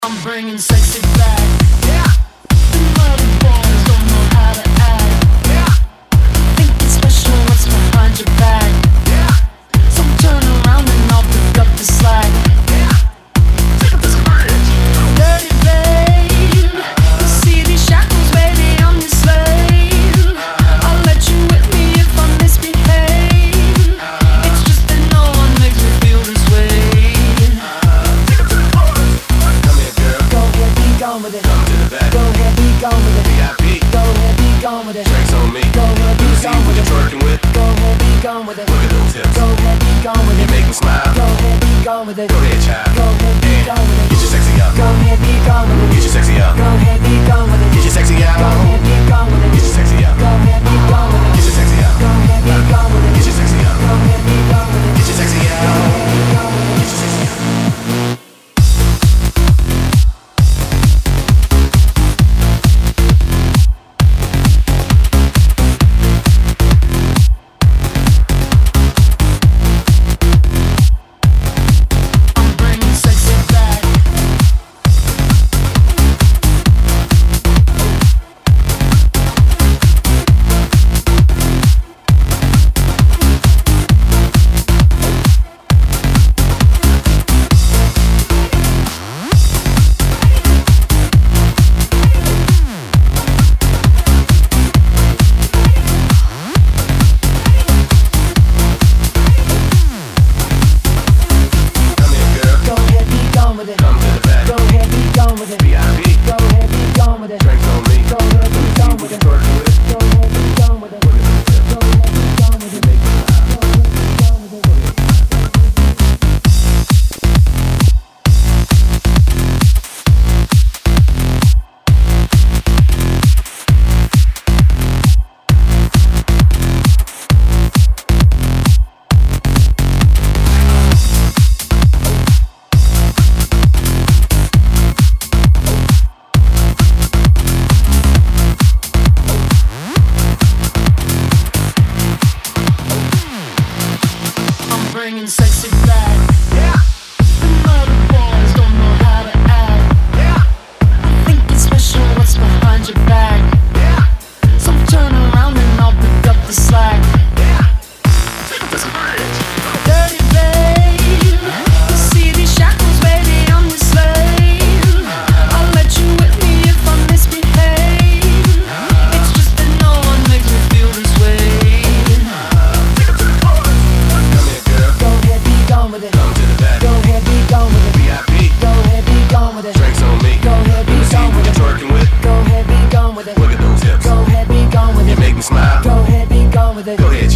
I'm bringing sexy back. Yeah. The mother boys don't know how to act. Yeah. Think it's special what's behind your back. Yeah. So turn around and I'll pick up the slack. Yeah. Take up this bridge. Dirty babe. You see these shackles, baby, I'm your slave. I'll let you with me if I misbehave. It's just that no one makes me feel this way. Gone with it. Come to the back. Go ahead, be gone with it. VIP. Go ahead, be gone with it. Drinks on me. Go ahead, be gone with it. Twerking with. Go ahead, be gone with it. Look at those hips. Go ahead, be gone with it. You make me smile. Go ahead, be gone with it. Go ahead, child. Go ahead, be gone with it. Get your sexy up. Go ahead, be gone with it. Get your sexy up. Go ahead, be gone with it. Get your sexy up. Go ahead, be gone with it. Get your sexy up. Go ahead, be gone with it. Get your sexy up. Go ahead, be gone with it. Get your sexy up. Go ahead, be gone with it. Get your sexy up. Go ahead, be gone with it. Get your sexy up. Bringing sexy back. Yeah. The mother boys don't know how to act. Yeah. I think it's special what's behind your back. Yeah. So turn around and I'll pick up the slack. Yeah. Take up this bridge. Dirty babe. You see these shackles, baby, I'm your slave. I'll let you with me if I misbehave. It's just that no one makes me feel this way. With it. Come to the back. Go ahead, be gone with it. VIP. Go ahead, be gone with it. Drinks on me. Go ahead, be gone with it. Twerking with. Go ahead, be gone with it. Look at those hips. Go ahead, be gone with it. You make me smile. Go ahead, be gone with it. Go ahead.